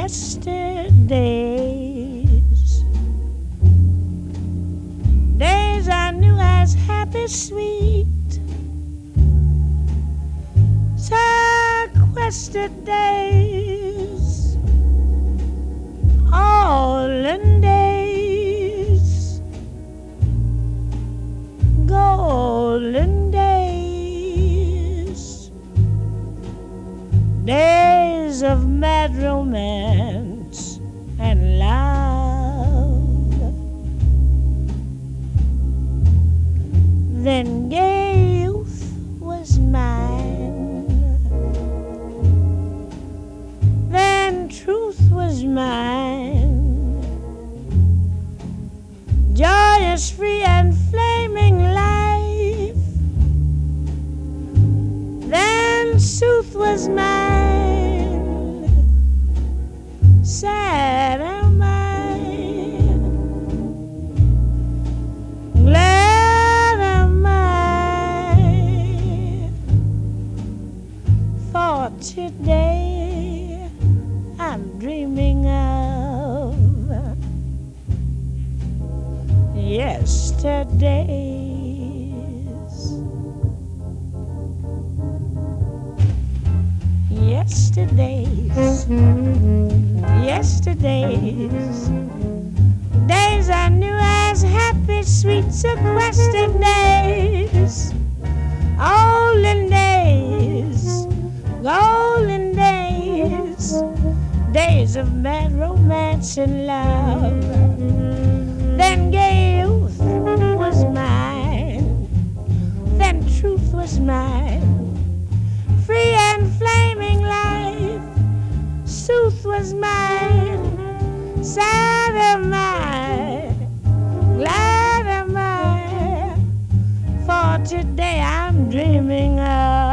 yesterdays, days I knew as happy, sweet, sequestered days, olden days, golden days, days of mad romance and love. Then gay youth was mine, then truth was mine, joyous, free and flaming life. Then sooth was mine, sad am I, glad am I, for today I'm dreaming of yesterdays, yesterdays, yesterdays, days I knew as happy, sweet, sequestered days, olden days, golden days, days of mad romance and love. Then gay youth was mine, then truth was mine, free and flaming life, sooth was mine, sad am I, glad am I, for today I'm dreaming of